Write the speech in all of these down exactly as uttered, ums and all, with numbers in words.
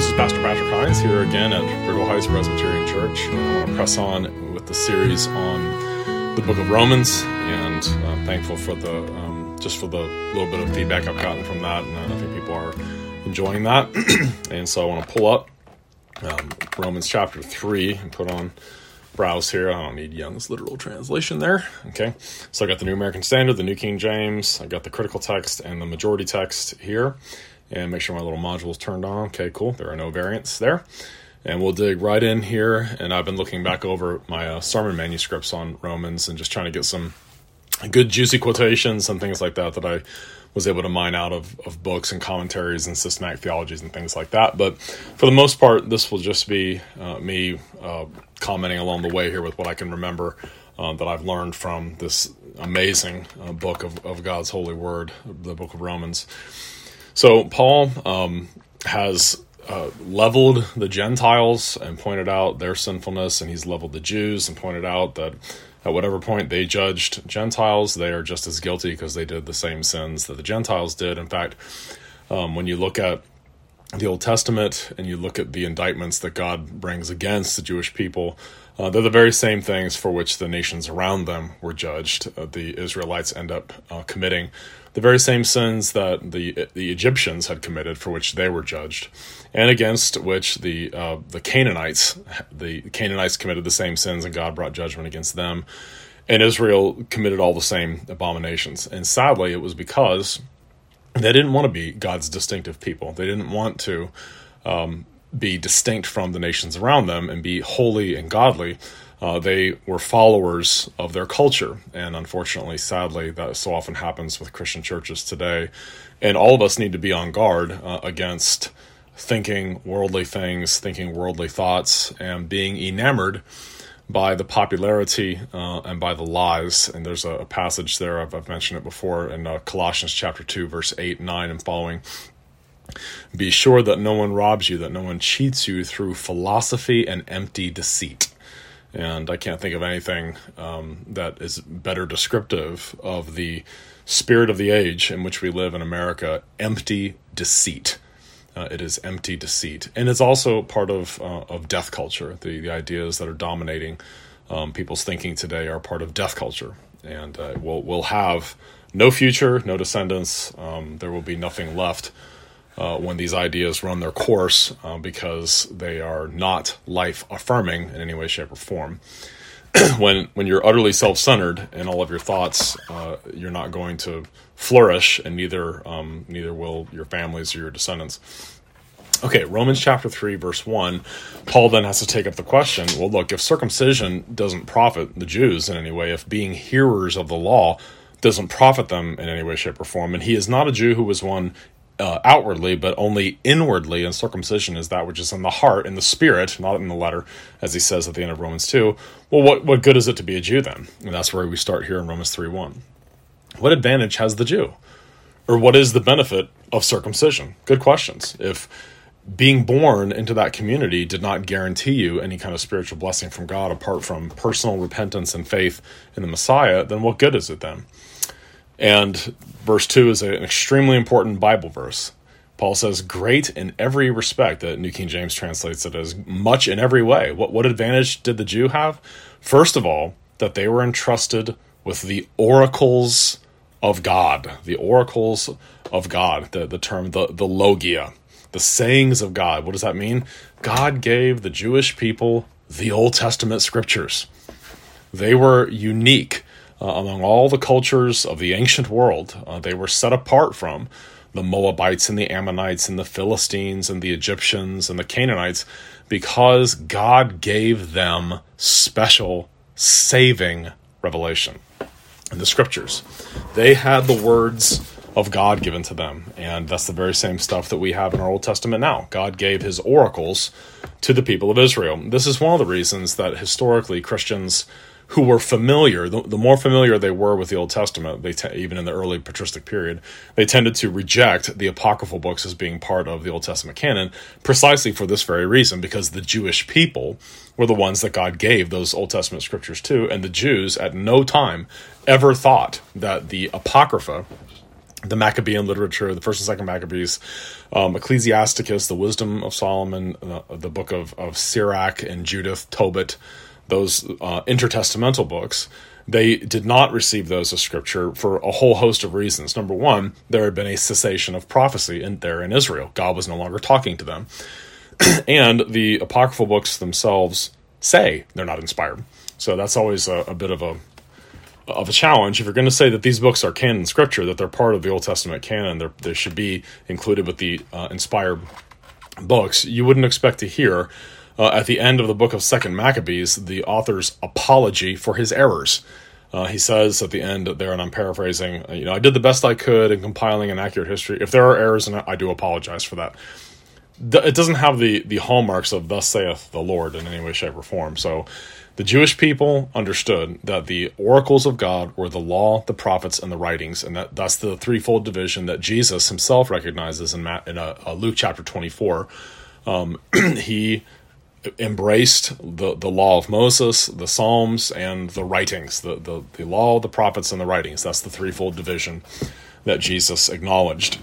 is Pastor Patrick Hines here again at Brittle Heights Presbyterian Church. I want to press on with the series on the book of Romans, and I'm thankful for the um, just for the little bit of feedback I've gotten from that, and I think people are enjoying that. And so I want to pull up um, Romans chapter three and put on browse here. I don't need Young's literal translation there. Okay, so I got the New American Standard, the New King James, I got the critical text and the majority text here. And make sure my little module is turned on. Okay, cool. There are no variants there. And we'll dig right in here. And I've been looking back over my uh, sermon manuscripts on Romans and just trying to get some good juicy quotations and things like that that I was able to mine out of, of books and commentaries and systematic theologies and things like that. But for the most part, this will just be uh, me uh, commenting along the way here with what I can remember uh, that I've learned from this amazing uh, book of, of God's holy word, the book of Romans. So Paul um, has uh, leveled the Gentiles and pointed out their sinfulness, and he's leveled the Jews and pointed out that at whatever point they judged Gentiles, they are just as guilty because they did the same sins that the Gentiles did. In fact, um, when you look at the Old Testament and you look at the indictments that God brings against the Jewish people, uh, they're the very same things for which the nations around them were judged. Uh, the Israelites end up uh, committing the very same sins that the the Egyptians had committed, for which they were judged, and against which the uh, the Canaanites the Canaanites committed the same sins, and God brought judgment against them. And Israel committed all the same abominations. And sadly, it was because they didn't want to be God's distinctive people. They didn't want to um, be distinct from the nations around them and be holy and godly. Uh, they were followers of their culture, and unfortunately, sadly, that so often happens with Christian churches today. And all of us need to be on guard uh, against thinking worldly things, thinking worldly thoughts, and being enamored by the popularity uh, and by the lies. And there's a, a passage there, I've, I've mentioned it before, in uh, Colossians chapter two, verse eight, nine, and following. Be sure that no one robs you, that no one cheats you through philosophy and empty deceit. And I can't think of anything um, that is better descriptive of the spirit of the age in which we live in America, empty deceit. Uh, it is empty deceit. And it's also part of uh, of death culture. The, the ideas that are dominating um, people's thinking today are part of death culture. And uh, we'll, we'll have no future, no descendants. Um, there will be nothing left Uh, when these ideas run their course uh, because they are not life-affirming in any way, shape, or form. when when you're utterly self-centered in all of your thoughts, uh, you're not going to flourish, and neither um, neither will your families or your descendants. Okay, Romans chapter three, verse one, Paul then has to take up the question, well, look, if circumcision doesn't profit the Jews in any way, if being hearers of the law doesn't profit them in any way, shape, or form, and he is not a Jew who was one Uh, outwardly, but only inwardly, and circumcision is that which is in the heart, in the spirit, not in the letter, as he says at the end of Romans two. Well, what, what good is it to be a Jew then? And that's where we start here in Romans three one. What advantage has the Jew? Or what is the benefit of circumcision? Good questions. If being born into that community did not guarantee you any kind of spiritual blessing from God apart from personal repentance and faith in the Messiah, then what good is it then? And verse two is an extremely important Bible verse. Paul says, great in every respect. The New King James translates it as much in every way. What, what advantage did the Jew have? First of all, that they were entrusted with the oracles of God. The oracles of God, the, the term, the, the logia, the sayings of God. What does that mean? God gave the Jewish people the Old Testament scriptures. They were unique Uh, among all the cultures of the ancient world. Uh, they were set apart from the Moabites and the Ammonites and the Philistines and the Egyptians and the Canaanites because God gave them special saving revelation in the scriptures. They had the words of God given to them, and that's the very same stuff that we have in our Old Testament now. God gave his oracles to the people of Israel. This is one of the reasons that historically Christians who were familiar, the, the more familiar they were with the Old Testament, they te- even in the early patristic period, they tended to reject the apocryphal books as being part of the Old Testament canon, precisely for this very reason, because the Jewish people were the ones that God gave those Old Testament scriptures to, and the Jews at no time ever thought that the Apocrypha, the Maccabean literature, the first and second Maccabees, um, Ecclesiasticus, the Wisdom of Solomon, uh, the book of, of Sirach and Judith, Tobit, those uh, intertestamental books, they did not receive those as scripture for a whole host of reasons. Number one, there had been a cessation of prophecy in there in Israel. God was no longer talking to them. And the apocryphal books themselves say they're not inspired. So that's always a, a bit of a of a challenge. If you're going to say that these books are canon scripture, that they're part of the Old Testament canon, they should be included with the uh, inspired books, you wouldn't expect to hear uh, at the end of the book of Second Maccabees the author's apology for his errors. Uh, he says at the end there, and I'm paraphrasing, you know, I did the best I could in compiling an accurate history. If there are errors in it, I do apologize for that. It doesn't have the, the hallmarks of thus saith the Lord in any way, shape, or form. So the Jewish people understood that the oracles of God were the law, the prophets, and the writings, and that, that's the threefold division that Jesus himself recognizes in, Matt, in a, a Luke chapter twenty-four. Um, he embraced the, the law of Moses, the Psalms, and the writings, the, the, the law, the prophets, and the writings. That's the threefold division that Jesus acknowledged.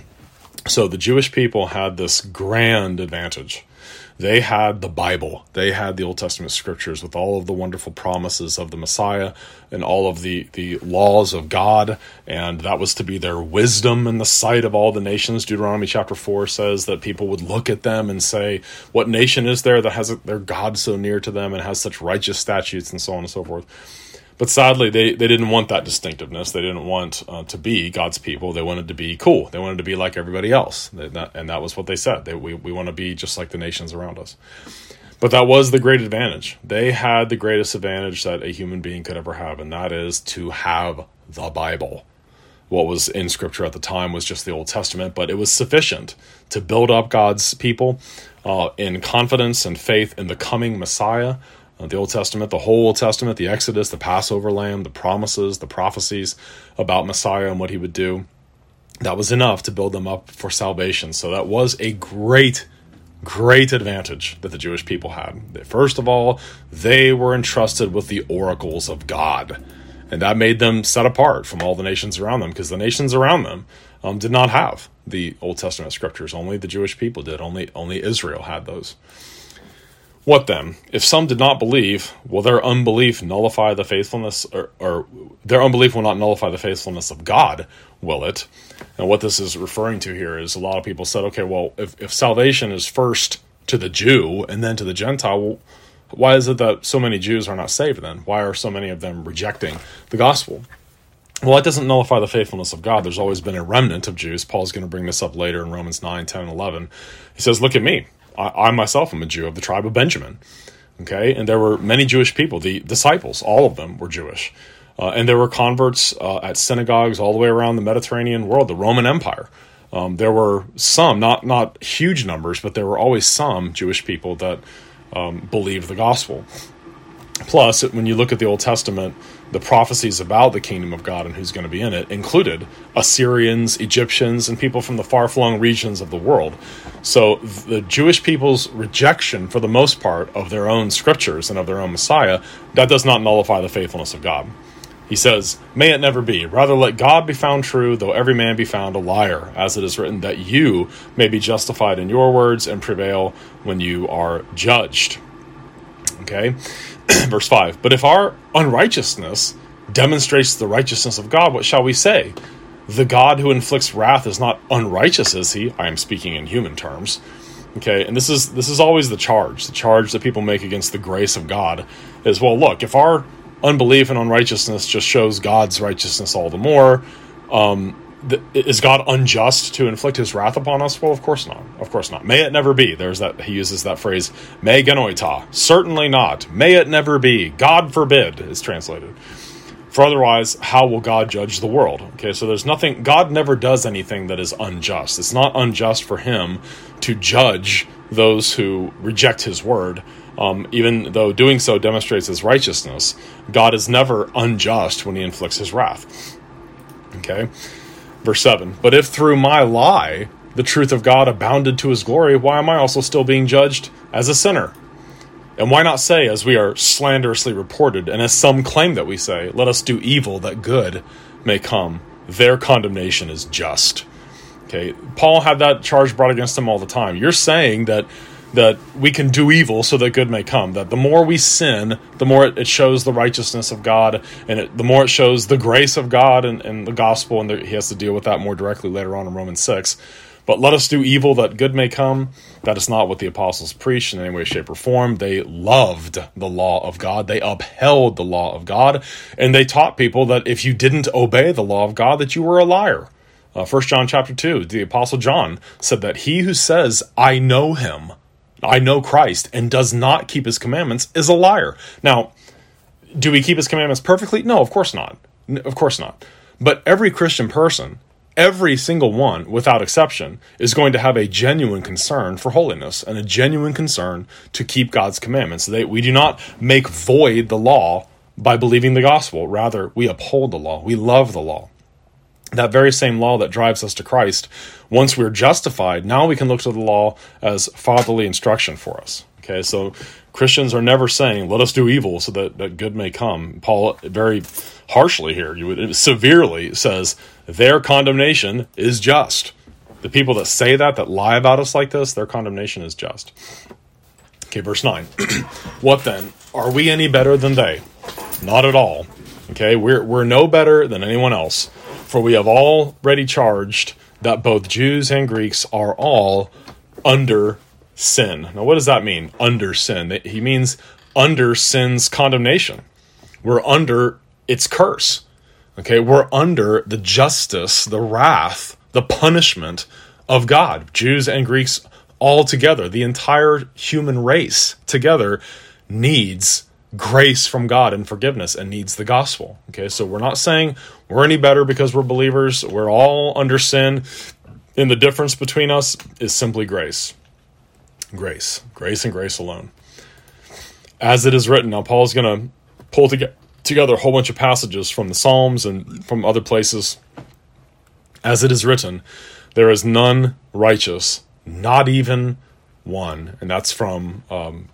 So the Jewish people had this grand advantage. They had the Bible. They had the Old Testament scriptures with all of the wonderful promises of the Messiah and all of the, the laws of God, and that was to be their wisdom in the sight of all the nations. Deuteronomy chapter four says that people would look at them and say, what nation is there that has their God so near to them and has such righteous statutes and so on and so forth. But sadly, they, they didn't want that distinctiveness. They didn't want uh, to be God's people. They wanted to be cool. They wanted to be like everybody else. They, that, and that was what they said. They, we, we want to be just like the nations around us. But that was the great advantage. They had the greatest advantage that a human being could ever have, and that is to have the Bible. What was in Scripture at the time was just the Old Testament, but it was sufficient to build up God's people uh, in confidence and faith in the coming Messiah. Uh, the Old Testament, the whole Old Testament, the Exodus, the Passover lamb, the promises, the prophecies about Messiah and what he would do. That was enough to build them up for salvation. So that was a great, great advantage that the Jewish people had. First of all, they were entrusted with the oracles of God. And that made them set apart from all the nations around them, because the nations around them um, did not have the Old Testament scriptures. Only the Jewish people did. Only, only Israel had those. What then? If some did not believe, will their unbelief nullify the faithfulness, or, or their unbelief will not nullify the faithfulness of God, will it? And what this is referring to here is a lot of people said, okay, well, if, if salvation is first to the Jew and then to the Gentile, well, why is it that so many Jews are not saved then? Why are so many of them rejecting the gospel? Well, it doesn't nullify the faithfulness of God. There's always been a remnant of Jews. Paul's going to bring this up later in Romans nine, ten, and eleven. He says, look at me. I, I myself am a Jew of the tribe of Benjamin. Okay, and there were many Jewish people. The disciples, all of them were Jewish. Uh, and there were converts uh, at synagogues all the way around the Mediterranean world, the Roman Empire. Um, there were some, not not huge numbers, but there were always some Jewish people that um, believed the gospel. Plus, when you look at the Old Testament, the prophecies about the kingdom of God and who's going to be in it included Assyrians, Egyptians, and people from the far-flung regions of the world. So the Jewish people's rejection, for the most part, of their own scriptures and of their own Messiah, that does not nullify the faithfulness of God. He says, may it never be. Rather let God be found true, though every man be found a liar, as it is written, that you may be justified in your words and prevail when you are judged. Okay? Verse five, but if our unrighteousness demonstrates the righteousness of God, what shall we say? The God who inflicts wrath is not unrighteous, is he? I am speaking in human terms. Okay, and this is this is always the charge. The charge that people make against the grace of God is, well, look, if our unbelief and unrighteousness just shows God's righteousness all the more, um, th- is God unjust to inflict his wrath upon us? Well, of course not. Of course not. May it never be. There's that, he uses that phrase, me genoita. Certainly not. May it never be. God forbid is translated. For otherwise, how will God judge the world? Okay, so there's nothing, God never does anything that is unjust. It's not unjust for him to judge those who reject his word. Um, even though doing so demonstrates his righteousness, God is never unjust when he inflicts his wrath. Okay? Verse seven, but if through my lie the truth of God abounded to his glory, why am I also still being judged as a sinner? And why not say, as we are slanderously reported, and as some claim that we say, let us do evil that good may come their condemnation is just. Okay, Paul had that charge brought against him all the time. You're saying that that we can do evil so that good may come, that the more we sin, the more it, it shows the righteousness of God, and it, the more it shows the grace of God and, and the gospel, and the, he has to deal with that more directly later on in Romans six. But let us do evil that good may come. That is not what the apostles preached in any way, shape, or form. They loved the law of God. They upheld the law of God, and they taught people that if you didn't obey the law of God, that you were a liar. Uh, First John chapter two, the apostle John said that he who says, I know him, I know Christ, and does not keep his commandments is a liar. Now, do we keep his commandments perfectly? No, of course not. Of course not. But every Christian person, every single one, without exception, is going to have a genuine concern for holiness and a genuine concern to keep God's commandments. They, we do not make void the law by believing the gospel. Rather, we uphold the law. We love the law. That very same law that drives us to Christ, once we're justified, now we can look to the law as fatherly instruction for us. Okay, so Christians are never saying, let us do evil so that, that good may come. Paul very harshly here, you would, severely says, their condemnation is just. The people that say that, that lie about us like this, their condemnation is just. Okay, verse nine. What then? Are we any better than they? Not at all. Okay, we're we're no better than anyone else. For we have already charged that both Jews and Greeks are all under sin. Now, what does that mean, under sin? He means under sin's condemnation. We're under its curse. Okay, we're under the justice, the wrath, the punishment of God. Jews and Greeks all together, the entire human race together needs grace from God and forgiveness and needs the gospel. Okay, so we're not saying we're any better because we're believers. We're all under sin, and the difference between us is simply grace. Grace. Grace and grace alone. As it is written, now Paul's going to pull toge- together a whole bunch of passages from the Psalms and from other places. As it is written, there is none righteous, not even one. And that's from um,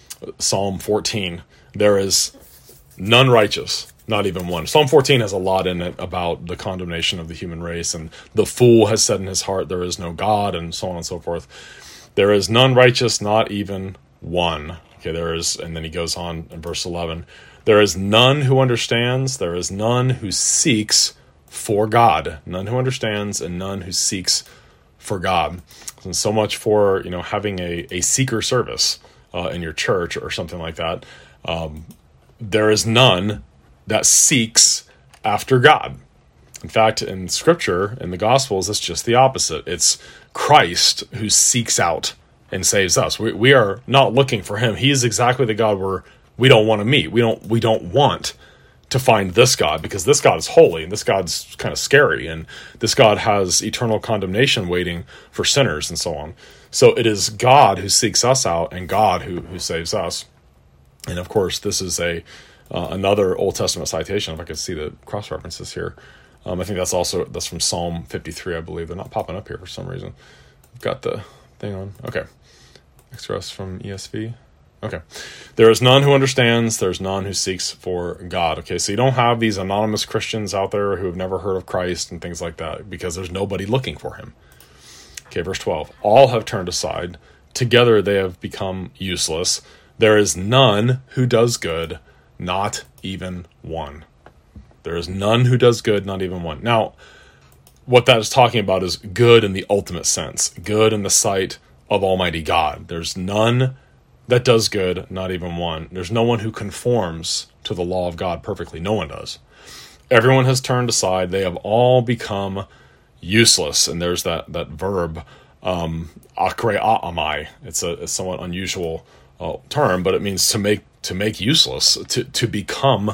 Psalm fourteen. There is none righteous, not even one. Psalm fourteen has a lot in it about the condemnation of the human race, and the fool has said in his heart, there is no God, and so on and so forth. There is none righteous, not even one. Okay, there is, and then he goes on in verse eleven. There is none who understands, there is none who seeks for God. None who understands, and none who seeks for God. And so much for, you know, having a, a seeker service uh, in your church or something like that. Um, there is none that seeks after God. In fact, in Scripture, in the Gospels, it's just the opposite. It's Christ who seeks out and saves us. We, we are not looking for him. He is exactly the God we're, we don't want to meet. We don't, we don't want to find this God, because this God is holy, and this God's kind of scary, and this God has eternal condemnation waiting for sinners, and so on. So it is God who seeks us out, and God who, who saves us. And of course, this is a uh, another Old Testament citation. If I could see the cross references here, um, I think that's also that's from Psalm fifty-three, I believe. They're not popping up here for some reason. I've got the thing on. Okay, extras from E S V. Okay, there is none who understands. There's none who seeks for God. Okay, so you don't have these anonymous Christians out there who have never heard of Christ and things like that, because there's nobody looking for him. Okay, verse twelve. All have turned aside. Together they have become useless. There is none who does good, not even one. There is none who does good, not even one. Now, what that is talking about is good in the ultimate sense, good in the sight of Almighty God. There's none that does good, not even one. There's no one who conforms to the law of God perfectly. No one does. Everyone has turned aside. They have all become useless. And there's that that verb, um, akreamai. It's a, a somewhat unusual Uh, term, but it means to make to make useless, to to become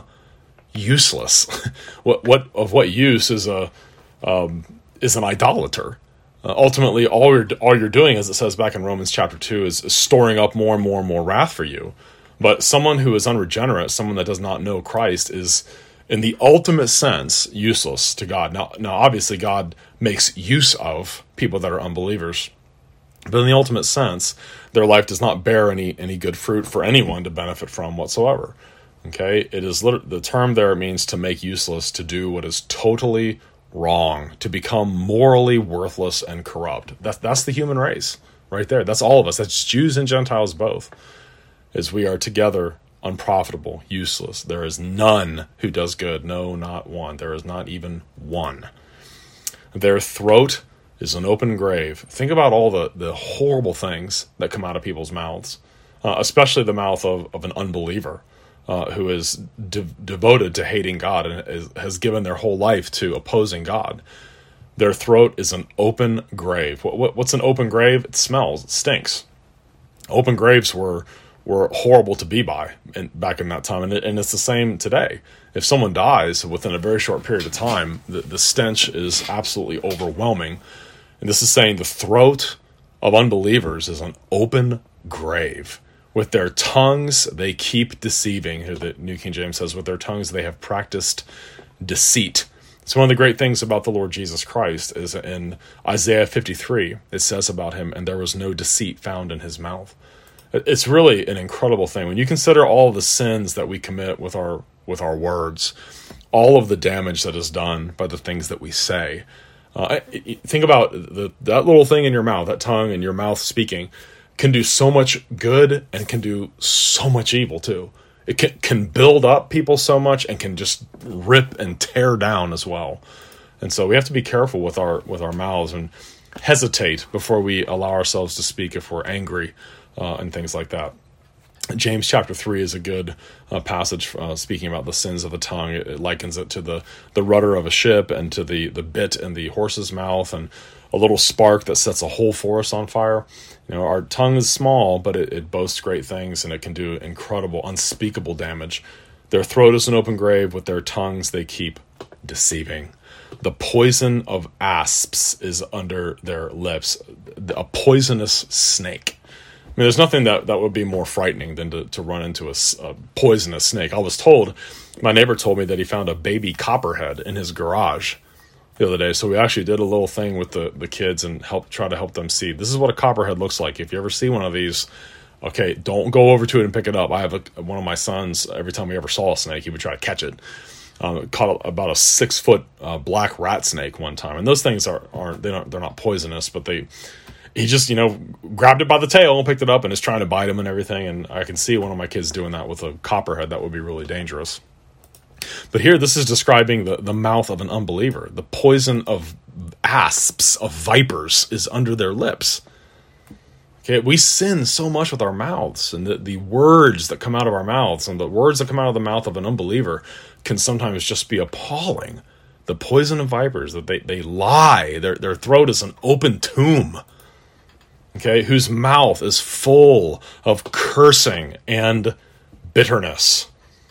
useless. what what of what use is a um, is an idolater? Uh, ultimately, all you're all you're doing, as it says back in Romans chapter two, is, is storing up more and more and more wrath for you. But someone who is unregenerate, someone that does not know Christ, is in the ultimate sense useless to God. Now, now obviously, God makes use of people that are unbelievers. But in the ultimate sense, their life does not bear any any good fruit for anyone to benefit from whatsoever. Okay, it is lit- the term there means to make useless, to do what is totally wrong, to become morally worthless and corrupt. That's, that's the human race right there. That's all of us. That's Jews and Gentiles both, as we are together unprofitable, useless. There is none who does good. No, not one. There is not even one. Their throat is an open grave. Think about all the, the horrible things that come out of people's mouths, uh, especially the mouth of, of an unbeliever uh, who is de- devoted to hating God and is, has given their whole life to opposing God. Their throat is an open grave. What, what, what's an open grave? It smells. It stinks. Open graves were were horrible to be by in, back in that time, and, it, and it's the same today. If someone dies within a very short period of time, the, the stench is absolutely overwhelming. And this is saying the throat of unbelievers is an open grave. With their tongues, they keep deceiving. Here the New King James says, with their tongues, they have practiced deceit. So one of the great things about the Lord Jesus Christ is in Isaiah fifty-three, it says about him, and there was no deceit found in his mouth. It's really an incredible thing. When you consider all the sins that we commit with our with our words, all of the damage that is done by the things that we say. Uh, think about the, that little thing in your mouth, that tongue and your mouth speaking, can do so much good and can do so much evil too. It can, can build up people so much and can just rip and tear down as well. And so we have to be careful with our with our mouths and hesitate before we allow ourselves to speak if we're angry uh, and things like that. James chapter three is a good uh, passage uh, speaking about the sins of the tongue. It, it likens it to the, the rudder of a ship and to the, the bit in the horse's mouth and a little spark that sets a whole forest on fire. You know, our tongue is small, but it, it boasts great things and it can do incredible, unspeakable damage. Their throat is an open grave. With their tongues they keep deceiving. The poison of asps is under their lips. A poisonous snake. I mean, there's nothing that, that would be more frightening than to, to run into a, a poisonous snake. I was told, my neighbor told me that he found a baby copperhead in his garage the other day. So we actually did a little thing with the, the kids and help try to help them see. This is what a copperhead looks like. If you ever see one of these, okay, don't go over to it and pick it up. I have a, one of my sons, every time he ever saw a snake, he would try to catch it. Um, caught about a six foot uh, black rat snake one time. And those things are, aren't, they don't, they're not poisonous, but they, he just, you know, grabbed it by the tail and picked it up and is trying to bite him and everything. And I can see one of my kids doing that with a copperhead. That would be really dangerous. But here, this is describing the, the mouth of an unbeliever. The poison of asps, of vipers, is under their lips. Okay, we sin so much with our mouths, and the, the words that come out of our mouths and the words that come out of the mouth of an unbeliever can sometimes just be appalling. The poison of vipers, that they, they lie. Their, their throat is an open tomb. Okay, whose mouth is full of cursing and bitterness.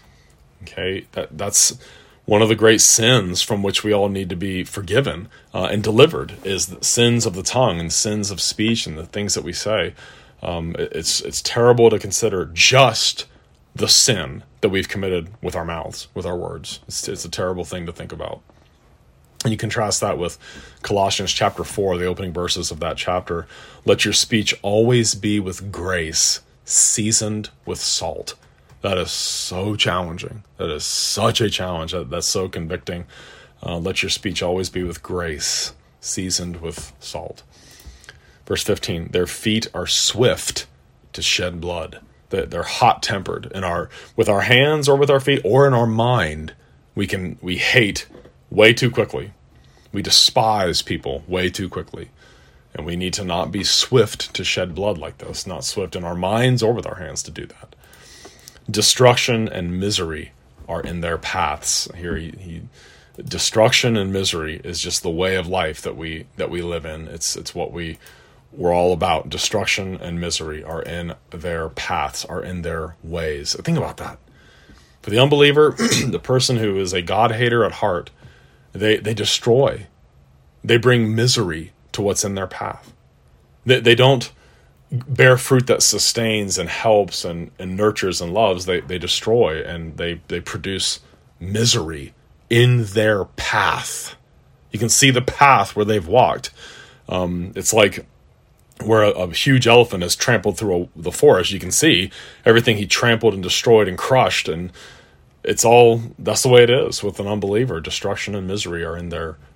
Okay, that, that's one of the great sins from which we all need to be forgiven uh, and delivered, is the sins of the tongue and sins of speech and the things that we say. Um, it's it's terrible to consider just the sin that we've committed with our mouths, with our words. It's, it's a terrible thing to think about. And you contrast that with Colossians chapter four, the opening verses of that chapter. Let your speech always be with grace, seasoned with salt. That is so challenging. That is such a challenge. That, that's so convicting. Uh, let your speech always be with grace, seasoned with salt. Verse fifteen, their feet are swift to shed blood. They're, they're hot-tempered. In our, with our hands or with our feet or in our mind, we can we hate way too quickly. We despise people way too quickly. And we need to not be swift to shed blood like this, not swift in our minds or with our hands to do that. Destruction and misery are in their paths. Here, he, he, destruction and misery is just the way of life that we that we live in. It's it's what we we're all about. Destruction and misery are in their paths, are in their ways. Think about that. For the unbeliever, the person who is a God hater at heart, they they destroy. They bring misery to what's in their path. They they don't bear fruit that sustains and helps and, and nurtures and loves. They they destroy and they, they produce misery in their path. You can see the path where they've walked. Um, it's like where a, a huge elephant has trampled through a, the forest. You can see everything he trampled and destroyed and crushed. And it's all, that's the way it is with an unbeliever. Destruction and misery are in their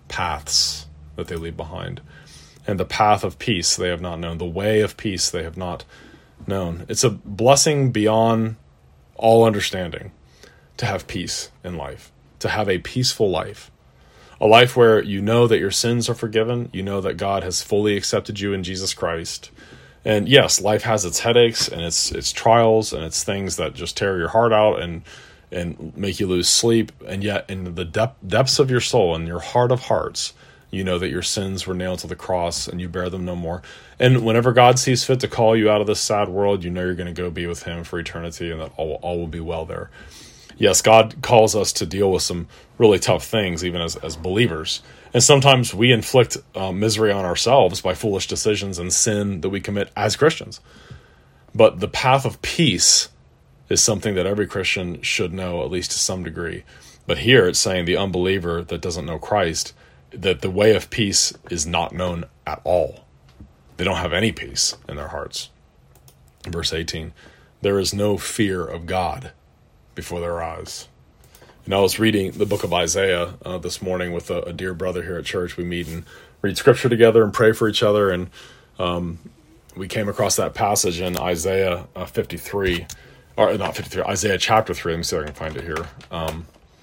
paths that they leave behind. And the path of peace they have not known. The way of peace they have not known. It's a blessing beyond all understanding to have peace in life, to have a peaceful life. A life where you know that your sins are forgiven, you know that God has fully accepted you in Jesus Christ. And yes, life has its headaches and its its trials and its things that just tear your heart out and and make you lose sleep. And yet in the dep- depths of your soul and your heart of hearts, you know that your sins were nailed to the cross and you bear them no more. And whenever God sees fit to call you out of this sad world, you know you're going to go be with him for eternity and that all, all will be well there. Yes, God calls us to deal with some really tough things, even as, as believers. And sometimes we inflict uh, misery on ourselves by foolish decisions and sin that we commit as Christians. But the path of peace is something that every Christian should know, at least to some degree. But here it's saying the unbeliever that doesn't know Christ, that the way of peace is not known at all. They don't have any peace in their hearts. Verse eighteen, there is no fear of God before their eyes. And I was reading the book of Isaiah uh, this morning with a, a dear brother here at church. We meet and read scripture together and pray for each other. And um, we came across that passage in Isaiah uh, fifty-three, or not fifty-three, Isaiah chapter three. Let me see if I can find it here. Um,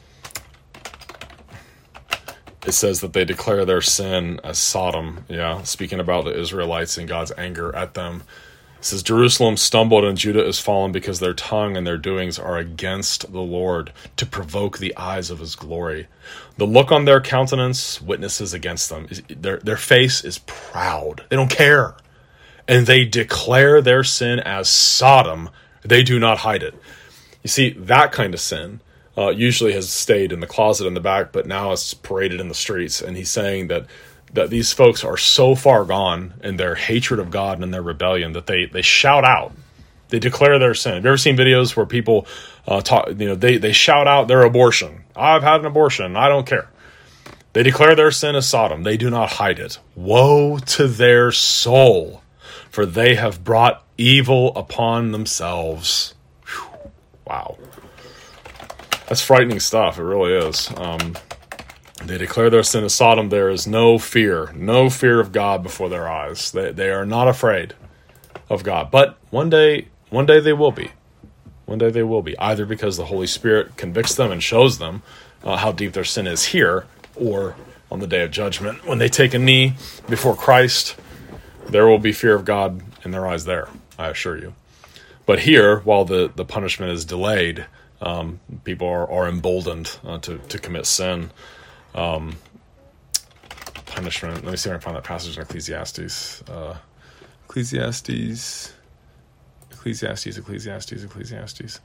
it says that they declare their sin as Sodom. Yeah, speaking about the Israelites and God's anger at them. It says, Jerusalem stumbled and Judah is fallen because their tongue and their doings are against the Lord to provoke the eyes of his glory. The look on their countenance witnesses against them. Their, their face is proud. They don't care. And they declare their sin as Sodom. They do not hide it. You see, that kind of sin uh, usually has stayed in the closet in the back, but now it's paraded in the streets. And he's saying that that these folks are so far gone in their hatred of God and in their rebellion that they, they shout out. They declare their sin. Have you ever seen videos where people uh, talk, you know, they, they shout out their abortion? I've had an abortion. I don't care. They declare their sin as Sodom. They do not hide it. Woe to their soul, for they have brought evil upon themselves. Whew. Wow. That's frightening stuff. It really is. Um, They declare their sin as Sodom. There is no fear, no fear of God before their eyes. They they are not afraid of God. But one day, one day they will be. One day they will be. Either because the Holy Spirit convicts them and shows them uh, how deep their sin is here, or on the day of judgment, when they take a knee before Christ, there will be fear of God in their eyes there, I assure you. But here, while the, the punishment is delayed, um, people are, are emboldened uh, to, to commit sin. Um, punishment. Let me see if I can find that passage in Ecclesiastes. Uh, Ecclesiastes. Ecclesiastes, Ecclesiastes, Ecclesiastes.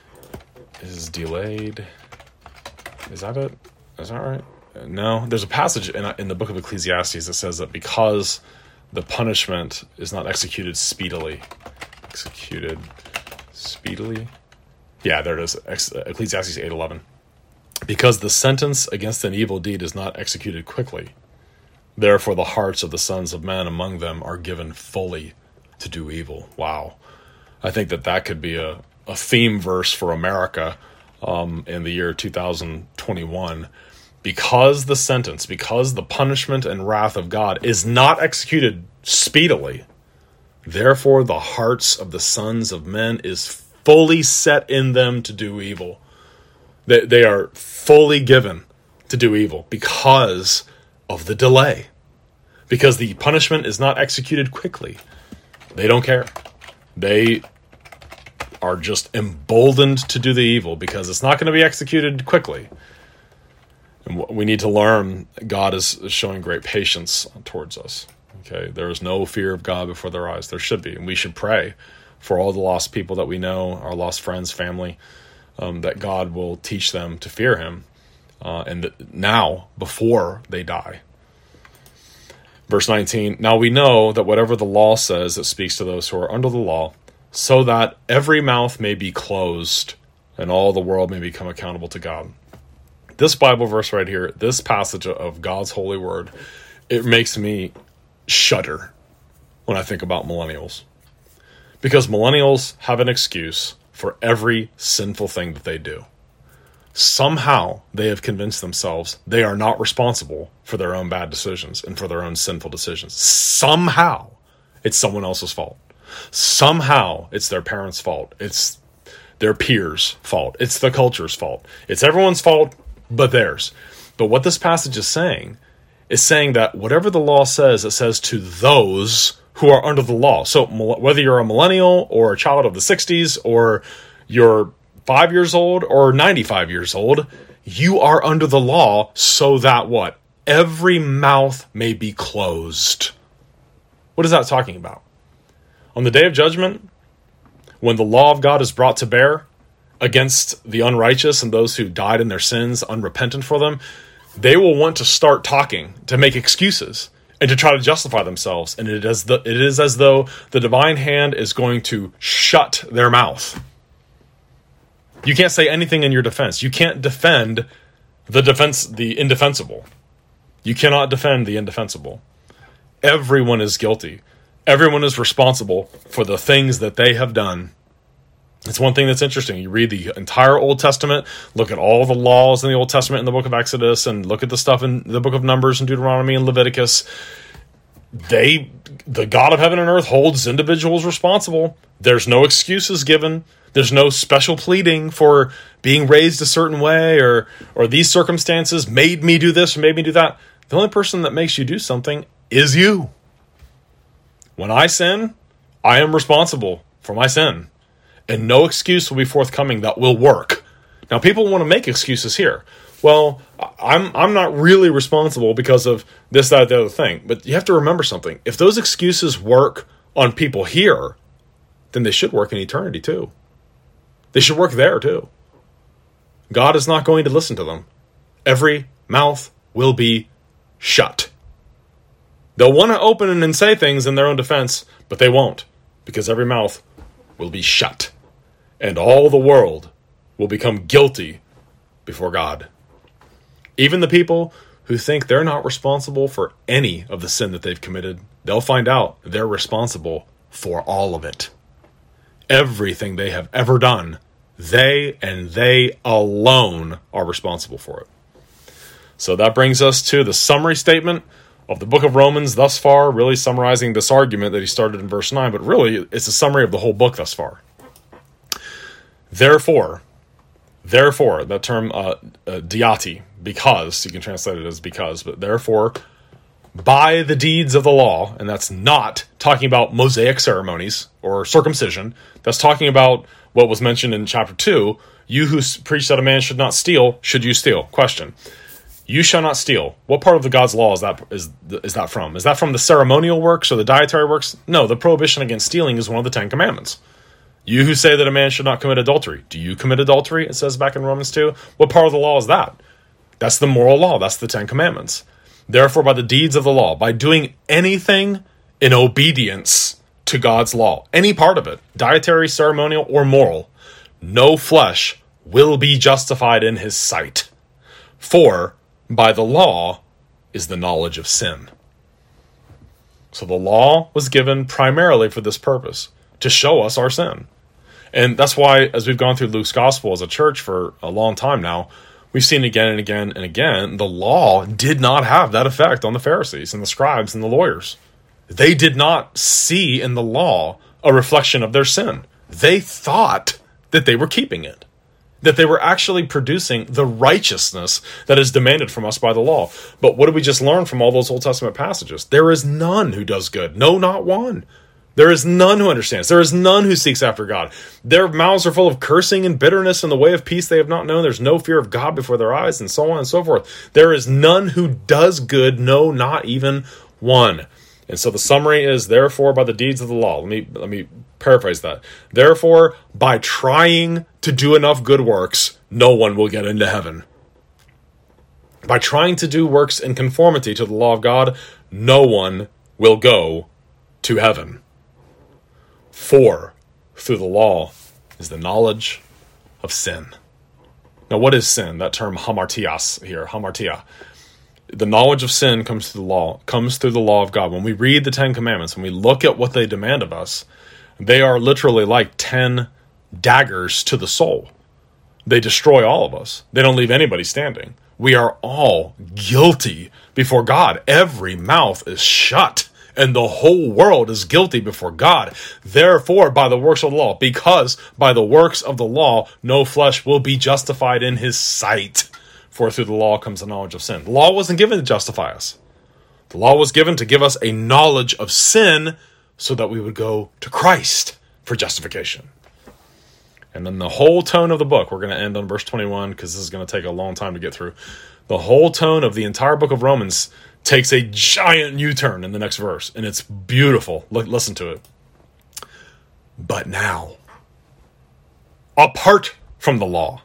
Is delayed. Is that it? Is that right? No. There's a passage in, in the book of Ecclesiastes that says that because the punishment is not executed speedily. Executed speedily? Yeah, there it is. Ex- Ecclesiastes eight eleven. Because the sentence against an evil deed is not executed quickly, therefore the hearts of the sons of men among them are given fully to do evil. Wow. I think that that could be a, a theme verse for America um, in the year two thousand twenty-one. Because the sentence, because the punishment and wrath of God is not executed speedily, therefore the hearts of the sons of men is fully set in them to do evil. They, they are fully given to do evil because of the delay. Because the punishment is not executed quickly. They don't care. They are just emboldened to do the evil because it's not going to be executed quickly. And we need to learn God is showing great patience towards us. Okay, there is no fear of God before their eyes. There should be. And we should pray for all the lost people that we know, our lost friends, family, Um, that God will teach them to fear him uh, and th- now, before they die. Verse nineteen, now we know that whatever the law says, it speaks to those who are under the law, so that every mouth may be closed and all the world may become accountable to God. This Bible verse right here, this passage of God's holy word, it makes me shudder when I think about millennials. Because millennials have an excuse for every sinful thing that they do. somehow they have convinced themselves they are not responsible for their own bad decisions and for their own sinful decisions. Somehow it's someone else's fault. Somehow it's their parents' fault. It's their peers' fault. It's the culture's fault. It's everyone's fault but theirs. But what this passage is saying is saying that whatever the law says, it says to those who are under the law. So whether you're a millennial or a child of the sixties or you're five years old or ninety-five years old, you are under the law so that what? Every mouth may be closed. What is that talking about? On the day of judgment, when the law of God is brought to bear against the unrighteous and those who died in their sins, unrepentant for them, they will want to start talking, to make excuses, and to try to justify themselves. And it is, the, it is as though the divine hand is going to shut their mouth. You can't say anything in your defense. You can't defend the defense, the indefensible. You cannot defend the indefensible. Everyone is guilty. Everyone is responsible for the things that they have done. It's one thing that's interesting. You read the entire Old Testament, look at all the laws in the Old Testament in the book of Exodus, and look at the stuff in the book of Numbers and Deuteronomy and Leviticus. They, the God of heaven and earth holds individuals responsible. There's no excuses given. There's no special pleading for being raised a certain way or, or these circumstances made me do this or made me do that. The only person that makes you do something is you. When I sin, I am responsible for my sin. And no excuse will be forthcoming that will work. Now, people want to make excuses here. Well, I'm I'm not really responsible because of this, that, the other thing. But you have to remember something. If those excuses work on people here, then they should work in eternity too. They should work there too. God is not going to listen to them. Every mouth will be shut. They'll want to open and say things in their own defense, but they won't, because every mouth will be shut. And all the world will become guilty before God. Even the people who think they're not responsible for any of the sin that they've committed, they'll find out they're responsible for all of it. Everything they have ever done, they and they alone are responsible for it. So that brings us to the summary statement of the book of Romans thus far, really summarizing this argument that he started in verse nine, but really it's a summary of the whole book thus far. Therefore, therefore, that term uh, uh, diati, because, you can translate it as because, but therefore, by the deeds of the law, and that's not talking about Mosaic ceremonies or circumcision, that's talking about what was mentioned in chapter two, you who preach that a man should not steal, should you steal? Question. You shall not steal. What part of the God's law is that is is that from? Is that from the ceremonial works or the dietary works? No, the prohibition against stealing is one of the Ten Commandments. You who say that a man should not commit adultery. Do you commit adultery? It says back in Romans two. What part of the law is that? That's the moral law. That's the Ten Commandments. Therefore, by the deeds of the law, by doing anything in obedience to God's law, any part of it, dietary, ceremonial, or moral, no flesh will be justified in his sight. For by the law is the knowledge of sin. So the law was given primarily for this purpose, to show us our sin. And that's why, as we've gone through Luke's gospel as a church for a long time now, we've seen again and again and again, the law did not have that effect on the Pharisees and the scribes and the lawyers. They did not see in the law a reflection of their sin. They thought that they were keeping it, that they were actually producing the righteousness that is demanded from us by the law. But what did we just learn from all those Old Testament passages? There is none who does good. No, not one. There is none who understands. There is none who seeks after God. Their mouths are full of cursing and bitterness, and the way of peace they have not known. There's no fear of God before their eyes, and so on and so forth. There is none who does good, no, not even one. And so the summary is, therefore, by the deeds of the law. Let me, let me paraphrase that. Therefore, by trying to do enough good works, no one will get into heaven. By trying to do works in conformity to the law of God, no one will go to heaven. For through the law is the knowledge of sin. Now, what is sin? That term hamartias here, hamartia. The knowledge of sin comes through the law, comes through the law of God. When we read the Ten Commandments, when we look at what they demand of us, they are literally like ten daggers to the soul. they destroy all of us. They don't leave anybody standing. We are all guilty before God. Every mouth is shut, and the whole world is guilty before God. Therefore, by the works of the law, because by the works of the law, no flesh will be justified in his sight. For through the law comes the knowledge of sin. The law wasn't given to justify us. The law was given to give us a knowledge of sin so that we would go to Christ for justification. And then the whole tone of the book, we're going to end on verse twenty-one because this is going to take a long time to get through. The whole tone of the entire book of Romans takes a giant U-turn in the next verse, and it's beautiful. L- listen to it. But now, apart from the law,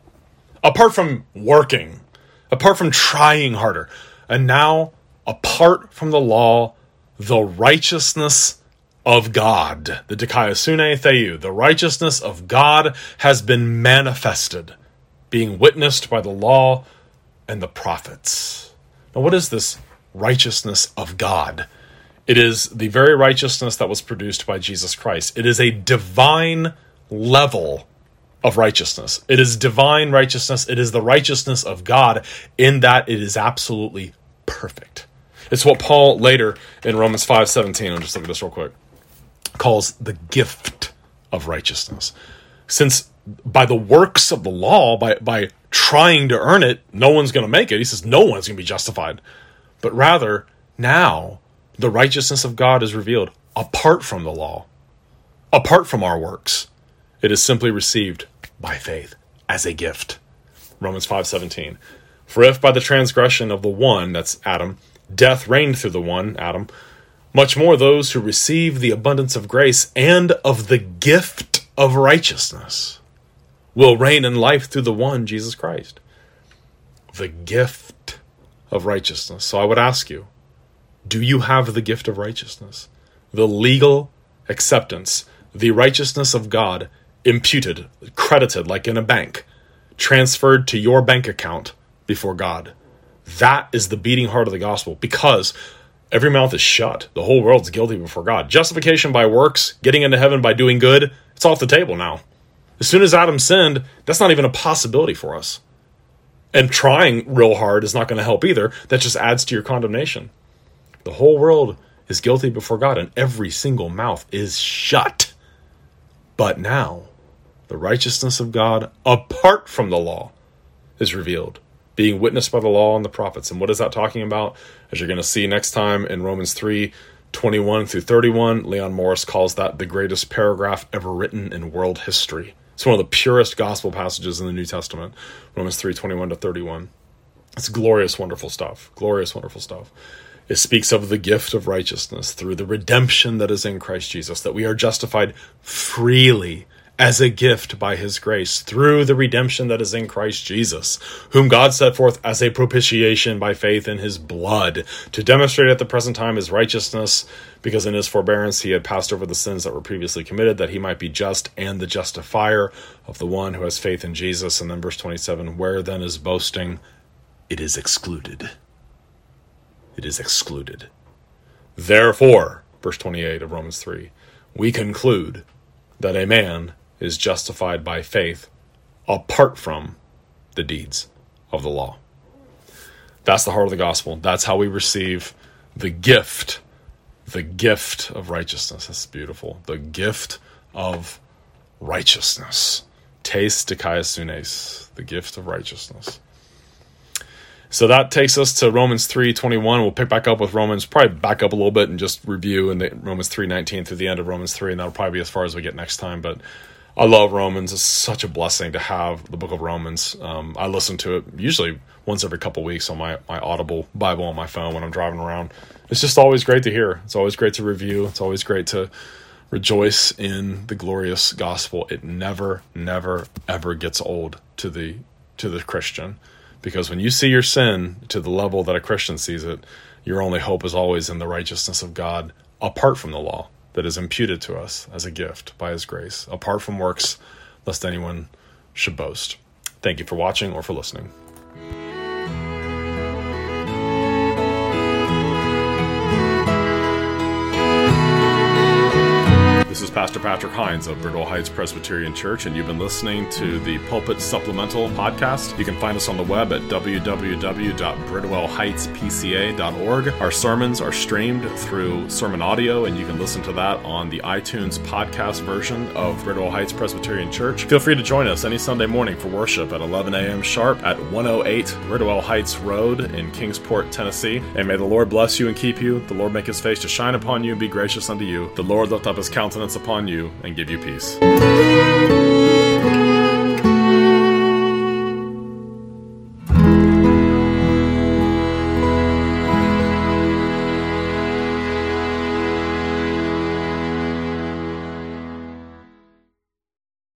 apart from working, apart from trying harder, and now, apart from the law, the righteousness of God, the dikaiosune theou, the righteousness of God has been manifested, being witnessed by the law and the prophets. Now, what is this righteousness of God? It is the very righteousness that was produced by Jesus Christ. It is a divine level of righteousness. It is divine righteousness. It is the righteousness of God in that it is absolutely perfect. It's what Paul later in Romans five seventeen, I'll just look at this real quick, calls the gift of righteousness. Since by the works of the law, by, by trying to earn it, no one's going to make it. He says no one's going to be justified. But rather, now, the righteousness of God is revealed apart from the law, apart from our works. It is simply received by faith as a gift. Romans five seventeen. For if by the transgression of the one, that's Adam, death reigned through the one, Adam, much more those who receive the abundance of grace and of the gift of righteousness will reign in life through the one, Jesus Christ. The gift of righteousness. So I would ask you, do you have the gift of righteousness? The legal acceptance, the righteousness of God imputed, credited like in a bank, transferred to your bank account before God. That is the beating heart of the gospel, because every mouth is shut. The whole world's guilty before God. Justification by works, getting into heaven by doing good, it's off the table now. As soon as Adam sinned, that's not even a possibility for us. And trying real hard is not going to help either. That just adds to your condemnation. The whole world is guilty before God, and every single mouth is shut. But now, the righteousness of God, apart from the law, is revealed, being witnessed by the law and the prophets. And what is that talking about? As you're going to see next time in Romans three, twenty-one through thirty-one, Leon Morris calls that the greatest paragraph ever written in world history. It's one of the purest gospel passages in the New Testament, Romans three, twenty-one to thirty-one. It's glorious, wonderful stuff. Glorious, wonderful stuff. It speaks of the gift of righteousness through the redemption that is in Christ Jesus, that we are justified freely as a gift by his grace through the redemption that is in Christ Jesus, whom God set forth as a propitiation by faith in his blood, to demonstrate at the present time his righteousness, because in his forbearance he had passed over the sins that were previously committed, that he might be just and the justifier of the one who has faith in Jesus. And then verse twenty-seven, where then is boasting? It is excluded. It is excluded. Therefore, verse twenty-eight of Romans three, we conclude that a man is justified by faith apart from the deeds of the law. That's the heart of the gospel. That's how we receive the gift, the gift of righteousness. That's beautiful. The gift of righteousness. Tes dikaiosune, the gift of righteousness. So that takes us to Romans three twenty-one. We'll pick back up with Romans, probably back up a little bit and just review in the Romans three nineteen through the end of Romans three, and that'll probably be as far as we get next time. But I love Romans. It's such a blessing to have the book of Romans. Um, I listen to it usually once every couple weeks on my, my Audible Bible on my phone when I'm driving around. It's just always great to hear. It's always great to review. It's always great to rejoice in the glorious gospel. It never, never, ever gets old to the to the Christian. Because when you see your sin to the level that a Christian sees it, your only hope is always in the righteousness of God apart from the law that is imputed to us as a gift by his grace, apart from works, lest anyone should boast. Thank you for watching or for listening. This is is Pastor Patrick Hines of Bridwell Heights Presbyterian Church, and you've been listening to the Pulpit Supplemental podcast. You can find us on the web at w w w dot bridwell heights p c a dot org. Our sermons are streamed through Sermon Audio, and you can listen to that on the iTunes podcast version of Bridwell Heights Presbyterian Church. Feel free to join us any Sunday morning for worship at eleven a.m. sharp at one oh eight Bridwell Heights Road in Kingsport, Tennessee. And may the Lord bless you and keep you. The Lord make his face to shine upon you and be gracious unto you. The Lord lift up his countenance upon you and give you peace.